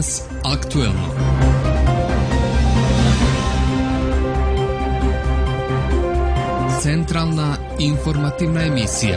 Danas aktuelno. Centralna informativna emisija.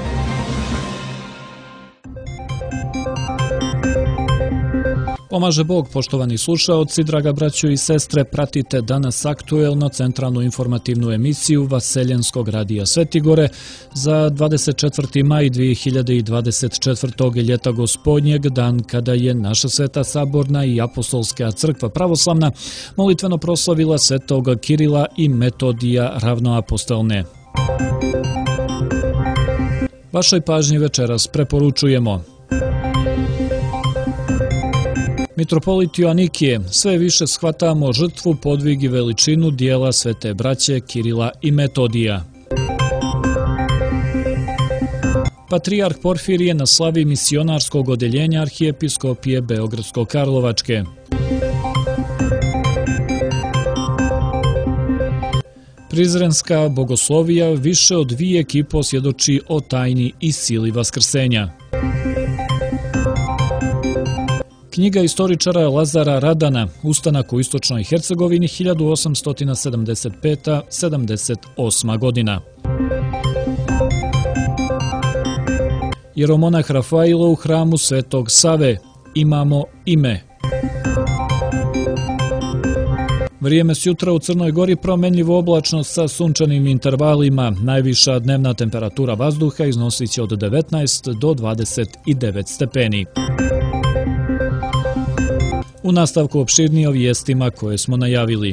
Pomaže Bog, poštovani slušaoci, draga braćo i sestre, pratite Danas aktuelno centralnu informativnu emisiju Vaseljenskog radija Svetigore za 24. maj 2024. ljeta gospodnjeg, dan kada je naša Sveta Saborna i Apostolska crkva pravoslavna molitveno proslavila Svetog Kirila i Metodija ravnoapostolne. Vašoj pažnji večeras preporučujemo: Mitropolit Joanikije, sve više shvatamo žrtvu, podvig i veličinu dijela svete braće Kirila i Metodija. Patrijarh Porfirije na slavi misionarskog odeljenja Arhijepiskopije Beogradsko-Karlovačke. Prizrenska bogoslovija više od vijek i po svjedoči o tajni i sili vaskrsenja. Knjiga istoričara Lazara Radana, ustanak u istočnoj Hercegovini 1875-78 godina. Jeromonah Rafailo u hramu Svetog Save, imamo ime. Vrijeme s jutra u Crnoj Gori promenljivo oblačno sa sunčanim intervalima. Najviša dnevna temperatura vazduha iznosit će od 19 do 29 stepeni. U nastavku opširnije o vijestima koje smo najavili.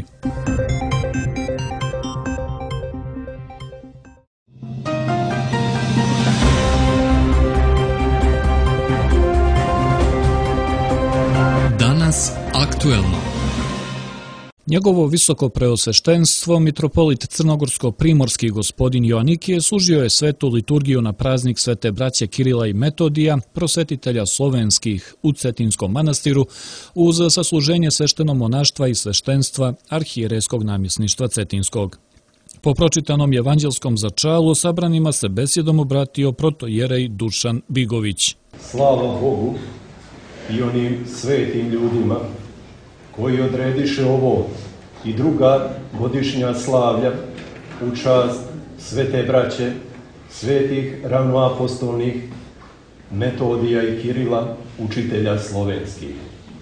Danas aktuelno. Njegovo visoko preosveštenstvo, mitropolit crnogorsko-primorski gospodin Joanikije, služio je svetu liturgiju na praznik svete braće Kirila i Metodija, prosvetitelja slovenskih u Cetinskom manastiru, uz sasluženje sveštenomonaštva i sveštenstva arhijerejskog namjesništva Cetinskog. Po pročitanom evanđelskom začalu sabranima se besjedom obratio protojerej Dušan Bigović. Slava Bogu i onim svetim ljudima koji odrediše ovo i druga godišnja slavlja u čast svete braće, svetih ravnoapostolnih Metodija i Kirila, učitelja slovenskih.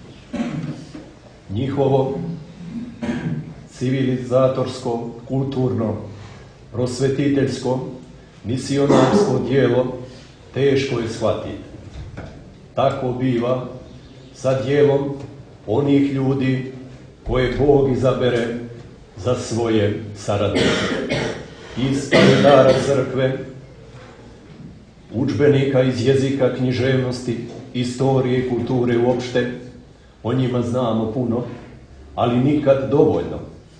Njihovo civilizatorsko, kulturno, prosvetiteljsko, misionarsko djelo teško je shvatiti. Tako biva sa djelom onih ljudi koje Bog izabere za svoje saradnike. Iz kalendara crkve, udžbenika iz jezika, književnosti, istorije i kulture uopšte, o njima znamo puno, ali nikad dovoljno.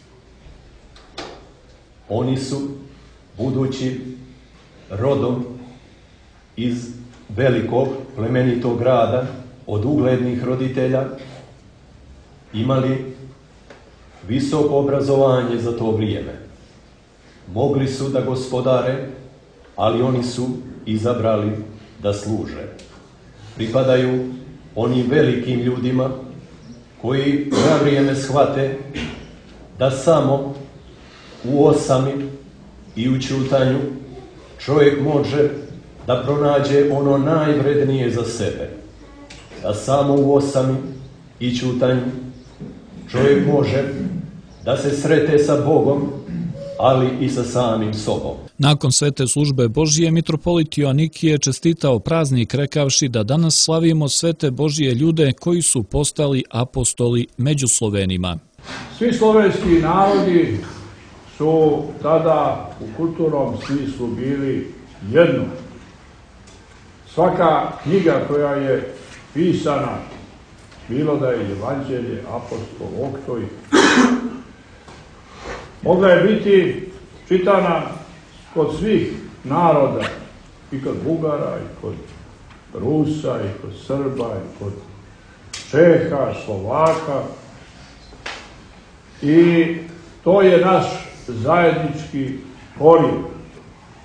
Oni su, budući rodom iz velikog plemenitog grada, od uglednih roditelja, imali visoko obrazovanje za to vrijeme. Mogli su da gospodare, ali oni su izabrali da služe. Pripadaju onim velikim ljudima koji na vrijeme shvate da samo u osami i u ćutanju čovjek može da pronađe ono najvrednije za sebe. Da samo u osami i ćutanju čovjek može da se srete sa Bogom, ali i sa samim sobom. Nakon svete službe Božije, mitropolit Joanikije čestitao praznik rekavši da danas slavimo svete Božije ljude koji su postali apostoli među Slovenima. Svi slovenski narodi su tada u kulturnom smislu bili jedno. Svaka knjiga koja je pisana, bilo da je Evanđelje, Apostol, Oktoj, mogla je biti čitana kod svih naroda, i kod Bugara, i kod Rusa, i kod Srba, i kod Čeha, Slovaka. I to je naš zajednički korijen.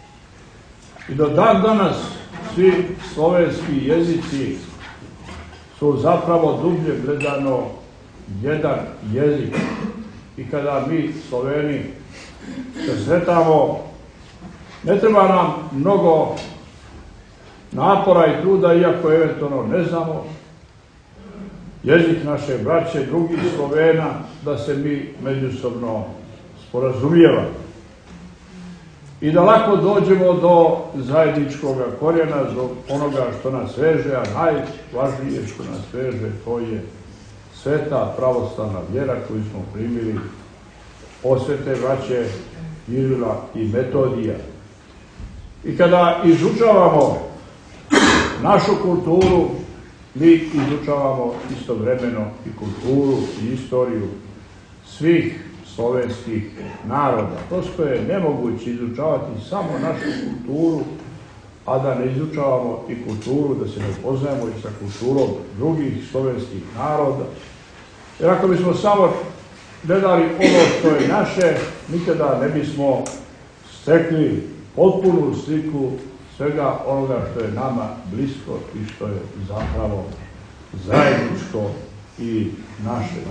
I do dan danas svi slovenski jezici su zapravo dublje gledano jedan jezik. I kada mi, Sloveni, se sretamo, ne treba nam mnogo napora i truda, iako eventualno ne znamo jezik naše braće, drugih Slovena, da se mi međusobno sporazumijevamo. I da lako dođemo do zajedničkog korijena, do onoga što nas veže, a najvažnije što nas veže, to je sveta pravoslavna vjera koju smo primili od svete braće Kirila i Metodija. I kada izučavamo našu kulturu, mi izučavamo istovremeno i kulturu i istoriju svih slovenskih naroda. Prosto je nemoguće izučavati samo našu kulturu, a da ne izučavamo i kulturu, da se ne upoznajemo i sa kulturom drugih slovenskih naroda. Jer ako bismo samo gledali ono što je naše, nikada ne bismo stekli potpunu sliku svega onoga što je nama blisko i što je zapravo zajedničko i naše.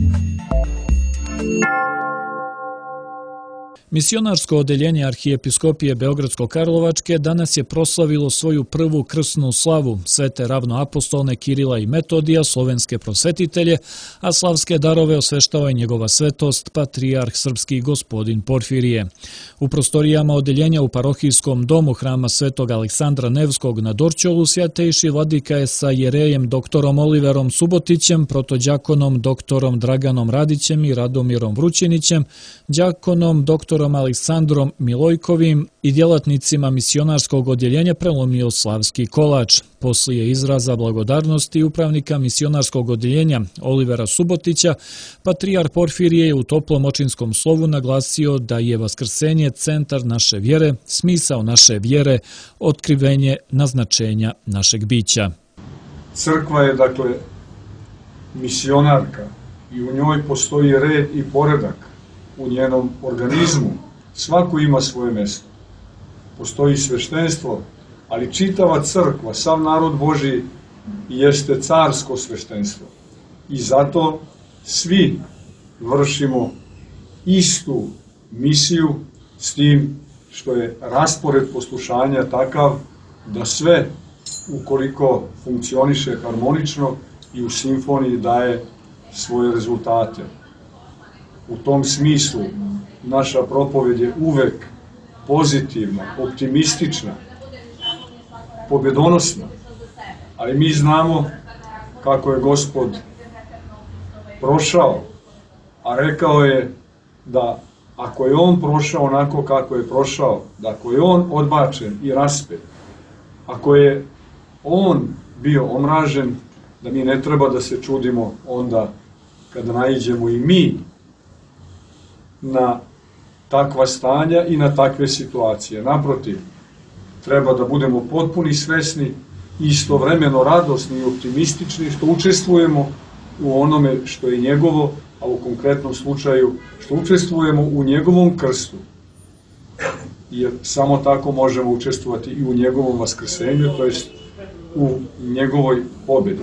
Misionarsko odeljenje Arhijepiskopije Beogradsko-Karlovačke danas je proslavilo svoju prvu krsnu slavu, svete ravnoapostolne Kirila i Metodija, slovenske prosvetitelje, a slavske darove osveštao je njegova svetost, patrijarh srpski gospodin Porfirije. U prostorijama odeljenja u parohijskom domu hrama svetog Aleksandra Nevskog na Dorćolu svjatejši vladika je sa jerejem doktorom Oliverom Subotićem, protođakonom doktorom Draganom Radićem i Radomirom Vrućinićem, đakonom doktorom Aleksandrom Milojkovim i djelatnicima misionarskog odjeljenja prelomio slavski kolač. Poslije izraza blagodarnosti upravnika misionarskog odjeljenja Olivera Subotića, patrijarh Porfirije je u toplom očinskom slovu naglasio da je vaskrsenje centar naše vjere, smisao naše vjere, otkrivenje naznačenja našeg bića. Crkva je, dakle, misionarka i u njoj postoji red i poredak. U njenom organizmu svako ima svoje mjesto. Postoji sveštenstvo, ali čitava crkva, sav narod Božji jeste carsko sveštenstvo. I zato svi vršimo istu misiju, s tim što je raspored poslušanja takav da sve, ukoliko funkcioniše harmonično i u simfoniji, daje svoje rezultate. U tom smislu naša propovjed je uvek pozitivna, optimistična, pobjedonosna, ali mi znamo kako je Gospod prošao, a rekao je da ako je on prošao onako kako je prošao, da ako je on odbačen i raspet, ako je on bio omražen, da mi ne treba da se čudimo onda kada naiđemo i mi na takva stanja i na takve situacije. Naprotiv, treba da budemo potpuni svesni i istovremeno radosni i optimistični što učestvujemo u onome što je njegovo, a u konkretnom slučaju što učestvujemo u njegovom krstu. Jer samo tako možemo učestvovati i u njegovom vaskrsenju, to jest u njegovoj pobjedi.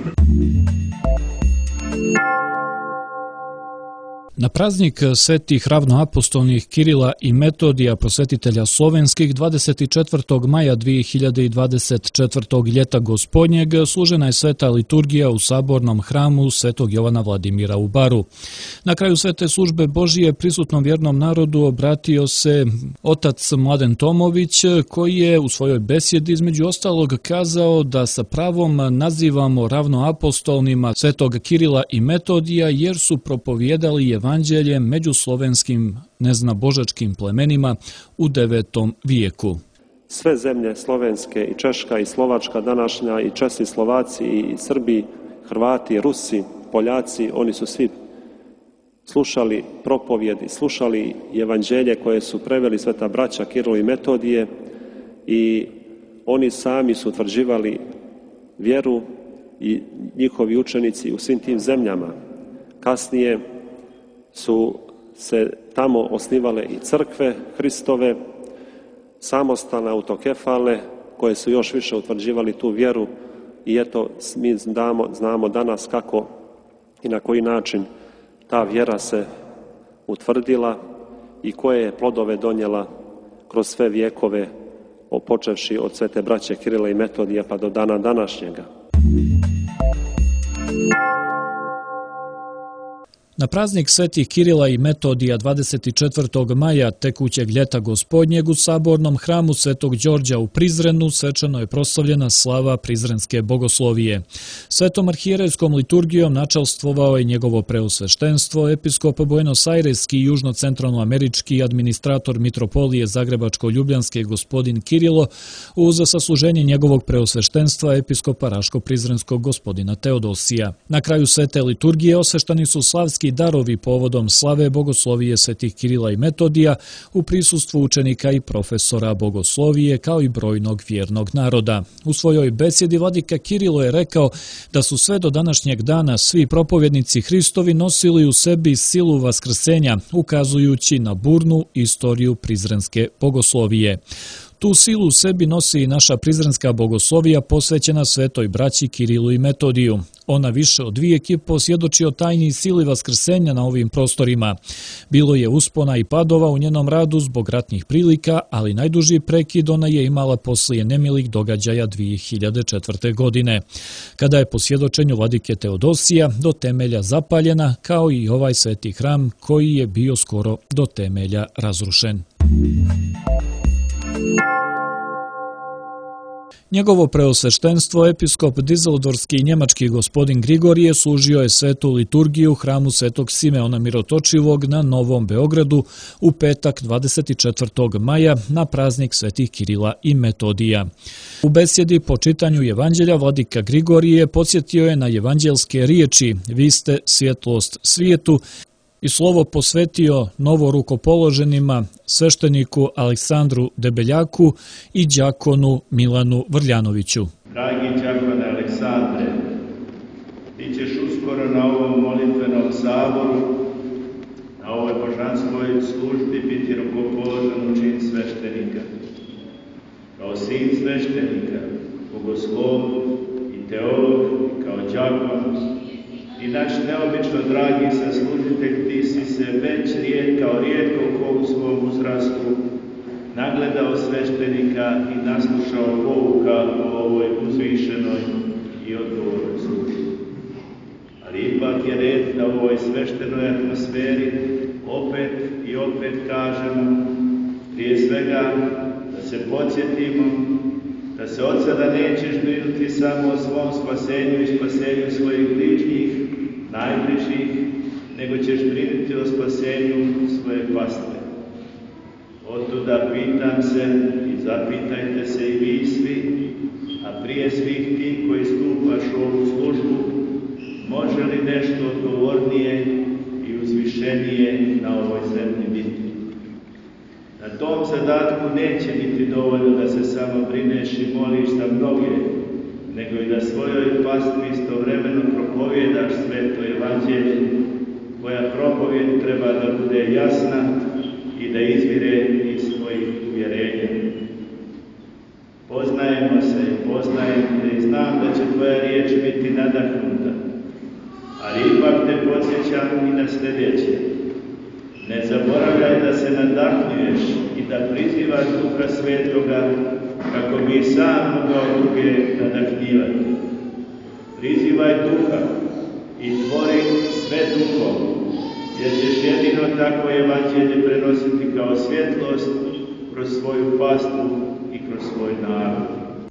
Na praznik svetih ravnoapostolnih Kirila i Metodija, prosvetitelja slovenskih, 24. maja 2024. ljeta gospodnjeg služena je sveta liturgija u sabornom hramu svetog Jovana Vladimira u Baru. Na kraju svete službe Božije prisutnom vjernom narodu obratio se otac Mladen Tomović, koji je u svojoj besjedi između ostalog kazao da sa pravom nazivamo ravnoapostolnima svetog Kirila i Metodija jer su propovijedali evanđelje među slovenskim neznabožačkim plemenima u 9. vijeku. Sve zemlje slovenske i Češka i Slovačka današnja i Česi, Slovaci i Srbi, Hrvati, Rusi, Poljaci, oni su svi slušali propovjedi, slušali evanđelje koje su preveli sveta braća Kirilo i Metodije i oni sami su utvrđivali vjeru i njihovi učenici u svim tim zemljama. Kasnije su se tamo osnivale i crkve Hristove, samostalne autokefalne, koje su još više utvrđivali tu vjeru i eto mi znamo danas kako i na koji način ta vjera se utvrdila i koje je plodove donijela kroz sve vjekove, počevši od svete braće Kirila i Metodija pa do dana današnjega. Na praznik svetih Kirila i Metodija 24. maja tekućeg ljeta Gospodnjeg u sabornom hramu Svetog Đorđa u Prizrenu svečano je proslavljena slava Prizrenske bogoslovije. Svetom arhijerejskom liturgijom načalstvovao je njegovo preosveštenstvo, episkop Buenos Aireski i južno-centralnoamerički administrator mitropolije Zagrebačko-Ljubljanske gospodin Kirilo uz sasluženje njegovog preosveštenstva episkopa Raško-Prizrenskog gospodina Teodosija. Na kraju svete liturgije osveštani su slavski darovi povodom slave bogoslovije svetih Kirila i Metodija u prisustvu učenika i profesora bogoslovije kao i brojnog vjernog naroda. U svojoj besjedi vladika Kirilo je rekao da su sve do današnjeg dana svi propovjednici Hristovi nosili u sebi silu vaskrsenja, ukazujući na burnu istoriju prizrenske bogoslovije. Tu silu u sebi nosi i naša prizrenska bogoslovija posvećena svetoj braći Kirilu i Metodiju. Ona više od vijek posvjedoči o tajni sili vaskrsenja na ovim prostorima. Bilo je uspona i padova u njenom radu zbog ratnih prilika, ali najduži prekid ona je imala poslije nemilih događaja 2004. godine, kada je po svjedočenju vladike Teodosija do temelja zapaljena, kao i ovaj sveti hram koji je bio skoro do temelja razrušen. Njegovo preosveštenstvo, episkop Dizeldorski i njemački gospodin Grigorije, služio je svetu liturgiju u hramu Svetog Simeona Mirotočivog na Novom Beogradu u petak 24. maja na praznik svetih Kirila i Metodija. U besjedi po čitanju evanđelja vladika Grigorije podsjetio je na evanđelske riječi "Vi ste svjetlost svijetu" i slovo posvetio novorukopoloženima svešteniku Aleksandru Debeljaku i đakonu Milanu Vrljanoviću. Dragi đakone Aleksandre, ti ćeš uskoro na ovom molitvenom saboru, na ovoj božanskoj službi biti rukopoložen u čin sveštenika. Kao sin sveštenika, bogoslov i teolog, kao đakon, i naš neobično dragi saslužitelj, ti si se već rijetko ko u svom uzrastu nagledao sveštenika i naslušao pouka o ovoj uzvišenoj i odgovornoj službi. Ali ipak je red da u ovoj sveštenoj atmosferi opet kažemo, prije svega da se podsjetimo da se od sada nećeš brinuti samo o svom spasenju i spasenju svojih bližnjih, najbližih, nego ćeš brinuti o spasenju svoje pastve. Otuda pitam se i zapitajte se i vi svi, a prije svih ti koji stupaš u ovu službu, može li nešto odgovornije i uzvišenije na ovoj zemlji biti? Na tom zadatku neće biti dovoljno da se samo brineš i moliš za mnoge, nego i da svojoj pastvi istovremeno propovjedaš sveto evanđelje, koja propovjed treba da bude jasna i da izvire iz svojih uvjerenja. Poznajemo se i poznajem te i znam da će tvoja riječ biti nadahnuta, ali ipak te podsjećam i na sljedeće. Ne zaboravljaj da se nadahnuješ i da prizivaš Duha Svetoga kako bi sam mogao druge nadahnjivati. Prizivaj Duha i tvori sve Duhom, jer ćeš jedino takvo evanđelje prenositi kao svjetlost kroz svoju pastvu i kroz svoj narod.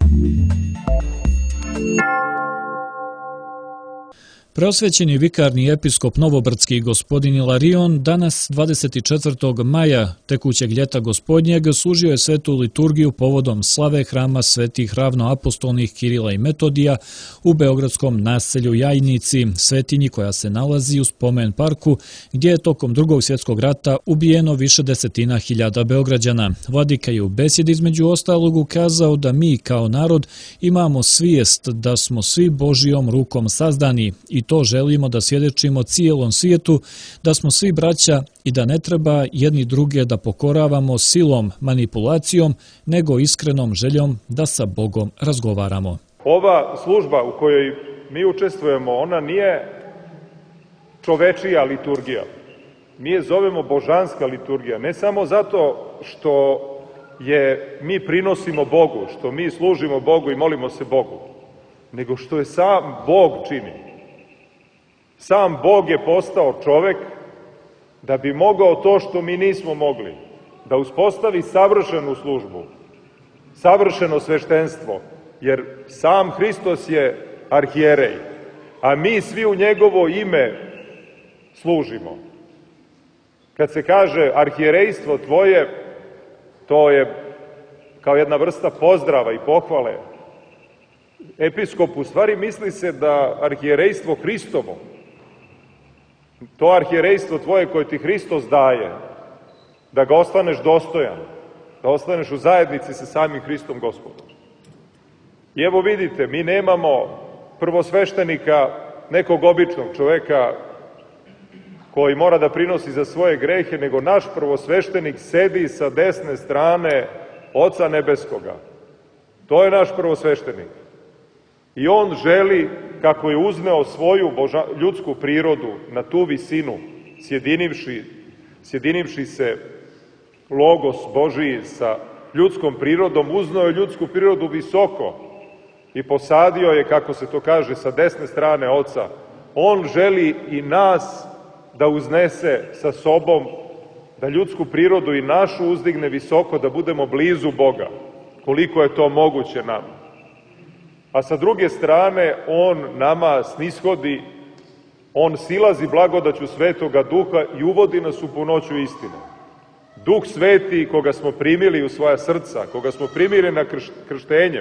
Preosvećeni vikarni episkop Novobrdski gospodin Ilarion danas 24. maja tekućeg ljeta Gospodnjeg služio je svetu liturgiju povodom slave hrama svetih ravnoapostolnih Kirila i Metodija u beogradskom naselju Jajnici, svetinji koja se nalazi u spomen parku gdje je tokom Drugog svjetskog rata ubijeno više desetina hiljada Beograđana. Vladika je u besjedi između ostalog ukazao da mi kao narod imamo svijest da smo svi Božijom rukom sazdani i to želimo da svjedočimo cijelom svijetu, da smo svi braća i da ne treba jedni druge da pokoravamo silom, manipulacijom, nego iskrenom željom da sa Bogom razgovaramo. ova služba u kojoj mi učestvujemo, ona nije čovečija liturgija. Mi je zovemo božanska liturgija, ne samo zato što mi prinosimo Bogu, što mi služimo Bogu i molimo se Bogu, nego što je sam Bog čini. Sam Bog je postao čovek da bi mogao to što mi nismo mogli, da uspostavi savršenu službu, savršeno sveštenstvo, jer sam Hristos je arhijerej, a mi svi u njegovo ime služimo. Kad se kaže arhijerejstvo tvoje, to je kao jedna vrsta pozdrava i pohvale. Episkop u stvari misli se da arhijerejstvo Hristovo, to arhijerejstvo tvoje koje ti Hristos daje, da ga ostaneš dostojan, da ostaneš u zajednici sa samim Hristom Gospodom. I evo vidite, mi nemamo prvosveštenika, nekog običnog čoveka koji mora da prinosi za svoje grehe, nego naš prvosveštenik sedi sa desne strane Oca Nebeskoga. To je naš prvosveštenik. I on želi, kako je uzneo svoju ljudsku prirodu na tu visinu, sjedinivši se Logos Božiji sa ljudskom prirodom, uzneo je ljudsku prirodu visoko i posadio je, kako se to kaže, sa desne strane Oca. On želi i nas da uznese sa sobom, da ljudsku prirodu i našu uzdigne visoko, da budemo blizu Boga, koliko je to moguće nama. A sa druge strane, on nama snishodi, on silazi blagodaću Svetoga Duha i uvodi nas u punoću istine. Duh Sveti, koga smo primili u svoja srca, koga smo primili na krštenjem,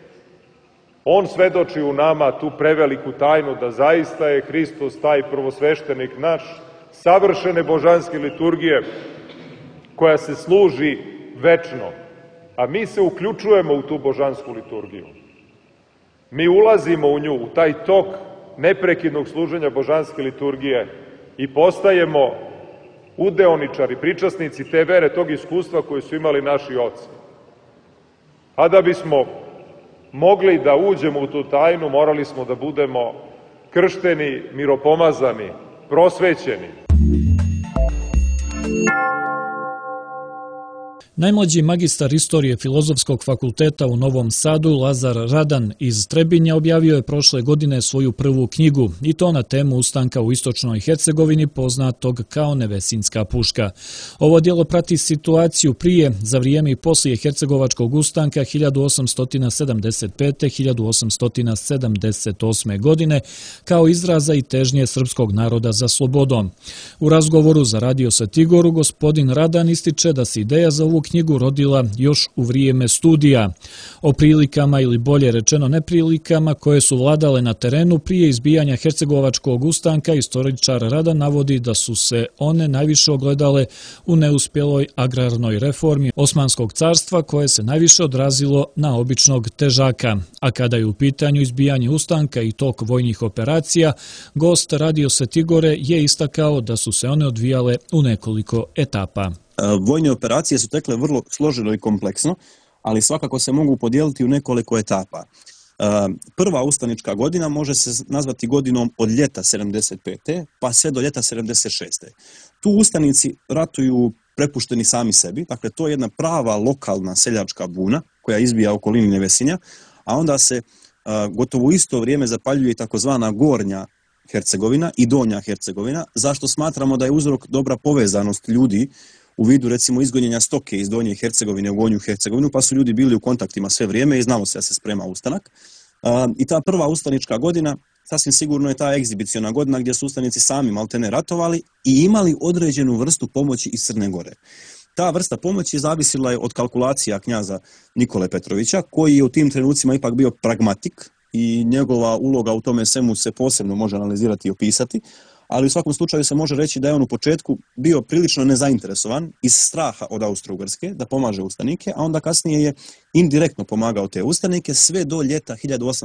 on svedoči u nama tu preveliku tajnu da zaista je Hristos taj prvosveštenik naš, savršene božanske liturgije, koja se služi večno. A mi se uključujemo u tu božansku liturgiju. Mi ulazimo u nju, u taj tok neprekidnog služenja božanske liturgije i postajemo udeoničari, pričasnici te vere, tog iskustva koje su imali naši oci. A da bismo mogli da uđemo u tu tajnu, morali smo da budemo kršteni, miropomazani, prosvećeni. Najmlađi magistar istorije Filozofskog fakulteta u Novom Sadu, Lazar Radan iz Trebinja, objavio je prošle godine svoju prvu knjigu, i to na temu ustanka u istočnoj Hercegovini, poznatog kao Nevesinjska puška. Ovo djelo prati situaciju prije, za vrijeme i poslije Hercegovačkog ustanka 1875-1878. godine, kao izraza i težnje srpskog naroda za slobodom. U razgovoru za Radio Svetigoru gospodin Radan ističe da se ideja za ovu knjigu rodila još u vrijeme studija. O prilikama, ili bolje rečeno neprilikama, koje su vladale na terenu prije izbijanja Hercegovačkog ustanka, istoričar Radan navodi da su se one najviše ogledale u neuspjeloj agrarnoj reformi Osmanskog carstva, koje se najviše odrazilo na običnog težaka. A kada je u pitanju izbijanje ustanka i tok vojnih operacija, gost Radio Svetigore je istakao da su se one odvijale u nekoliko etapa. Vojne operacije su tekle vrlo složeno i kompleksno, ali svakako se mogu podijeliti u nekoliko etapa. Prva ustanička godina može se nazvati godinom od ljeta 75. pa sve do ljeta 76. Tu ustanici ratuju prepušteni sami sebi, dakle to je jedna prava lokalna seljačka buna koja izbija u okolini Nevesinja, a onda se gotovo u isto vrijeme zapaljuje takozvana Gornja Hercegovina i Donja Hercegovina, zašto smatramo da je uzrok dobra povezanost ljudi u vidu recimo izgonjenja stoke iz Donje Hercegovine u Gornju Hercegovinu, pa su ljudi bili u kontaktima sve vrijeme i znalo se da se sprema ustanak. I ta prva ustanička godina sasvim sigurno je ta egzibiciona godina gdje su ustanici sami maltene ratovali i imali određenu vrstu pomoći iz Crne Gore. Ta vrsta pomoći zavisila je od kalkulacija knjaza Nikole Petrovića, koji je u tim trenucima ipak bio pragmatik i njegova uloga u tome svemu se posebno može analizirati i opisati, ali u svakom slučaju se može reći da je on u početku bio prilično nezainteresovan iz straha od Austro-Ugrske da pomaže ustanike, a onda kasnije je indirektno pomagao te ustanike sve do ljeta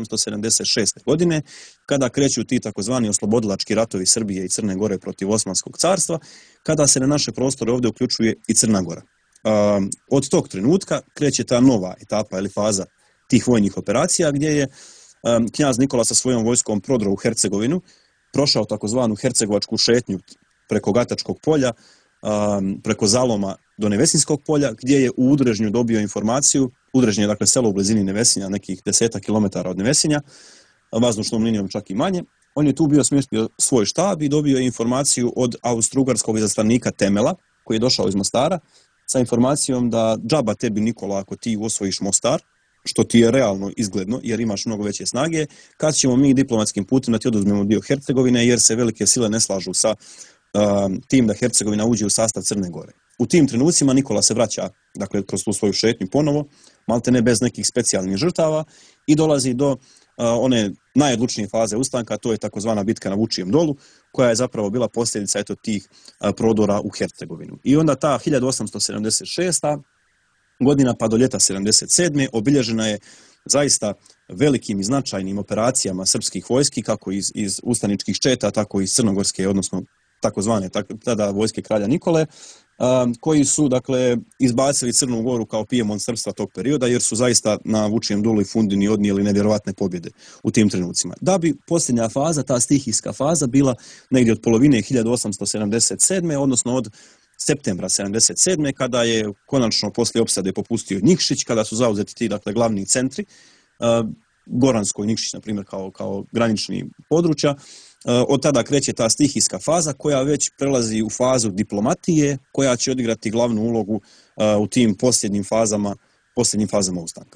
1876. godine, kada kreću ti takozvani oslobodilački ratovi Srbije i Crne Gore protiv Osmanskog carstva, kada se na naše prostore ovdje uključuje i Crna Gora. Od tog trenutka kreće ta nova etapa ili faza tih vojnih operacija, gdje je knjaz Nikola sa svojom vojskom prodro u Hercegovinu, prošao takozvanu hercegovačku šetnju preko Gatačkog polja, preko Zaloma do Nevesinskog polja, gdje je u Udrežnju dobio informaciju. Udrežnje je dakle selo u blizini Nevesinja, nekih 10 kilometara od Nevesinja, vazdušnom linijom čak i manje. On je tu bio smjestio svoj štab i dobio je informaciju od austrougarskog izaslanika Temela, koji je došao iz Mostara, sa informacijom da džaba tebi, Nikola, ako ti osvojiš Mostar, što ti je realno izgledno, jer imaš mnogo veće snage, kad ćemo mi diplomatskim putem da ti oduzmemo dio Hercegovine, jer se velike sile ne slažu sa tim da Hercegovina uđe u sastav Crne Gore. U tim trenucima Nikola se vraća, dakle, kroz tu svoju šetnju ponovo, malte ne bez nekih specijalnih žrtava, i dolazi do one najodlučnije faze ustanka, to je takozvana bitka na Vučijem dolu, koja je zapravo bila posljedica tih prodora u Hercegovinu. I onda ta 1876. godina pa do ljeta 77. obilježena je zaista velikim i značajnim operacijama srpskih vojski, kako iz ustaničkih četa, tako i iz crnogorske, odnosno takozvane tada vojske kralja Nikole, koji su, dakle, izbacili Crnu Goru kao Pijemont srpstva tog perioda, jer su zaista na Vučijem dolu i Fundini odnijeli nevjerovatne pobjede u tim trenucima. Da bi posljednja faza, ta stihijska faza, bila negdje od polovine 1877. odnosno od septembra 77. kada je konačno poslije opsade popustio Nikšić, kada su zauzeti ti, dakle, glavni centri, Goransko i Nikšić, na primjer, kao granični područja. Od tada kreće ta stihijska faza koja već prelazi u fazu diplomatije, koja će odigrati glavnu ulogu u tim posljednjim fazama ustanka.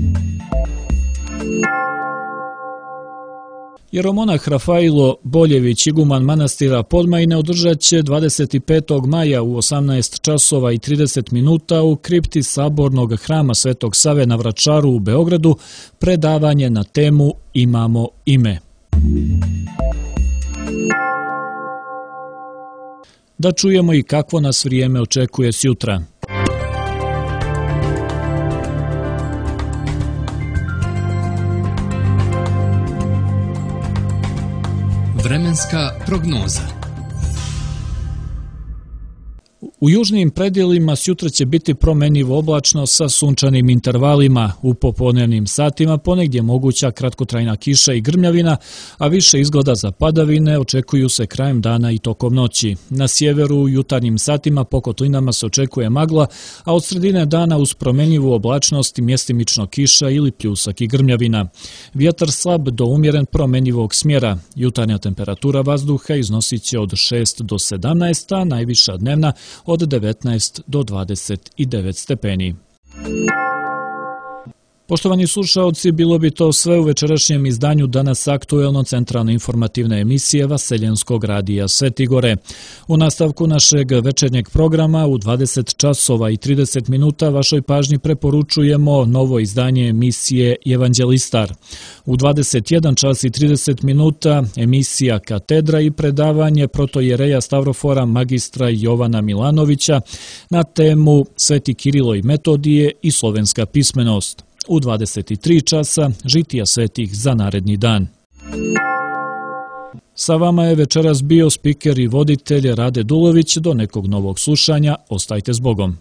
Jeromonah Rafailo Boljević, iguman manastira Podmajine, održat će 25. maja u 18 časova i 30 minuta u kripti Sabornog hrama Svetog Save na Vračaru u Beogradu predavanje na temu Imamo ime. Da čujemo i kakvo nas vrijeme očekuje sjutra. Vremenska prognoza. U južnim predjelima sjutra će biti promjenjivo oblačno sa sunčanim intervalima. U popodnevnim satima ponegdje moguća kratkotrajna kiša i grmljavina, a više izgleda za padavine očekuju se krajem dana i tokom noći. Na sjeveru u jutarnjim satima po kotlinama se očekuje magla, a od sredine dana uz promjenjivu oblačnost i mjestimično kiša ili pljusak i grmljavina. Vjetar slab do umjeren promjenjivog smjera. Jutarnja temperatura vazduha iznosit će od 6 do 17, a najviša dnevna od 19 do 29 stepeni. Poštovani slušaoci, bilo bi to sve u večerašnjem izdanju Danas aktuelno centralne informativne emisije Vaseljenskog radija Svetigore. U nastavku našeg večernjeg programa u 20 časova i 30 minuta vašoj pažnji preporučujemo novo izdanje emisije Evanđelistar. U 21 čas i 30 minuta emisija Katedra i predavanje protojereja Stavrofora magistra Jovana Milanovića na temu Sveti Kirilo i Metodije i slovenska pismenost. U 23 časa žitija svetih za naredni dan. Sa vama je večeras bio spiker i voditelj Rade Dulović. Do nekog novog slušanja, ostajte s Bogom.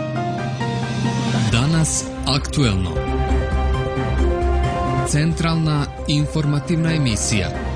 Danas aktuelno. Centralna informativna emisija.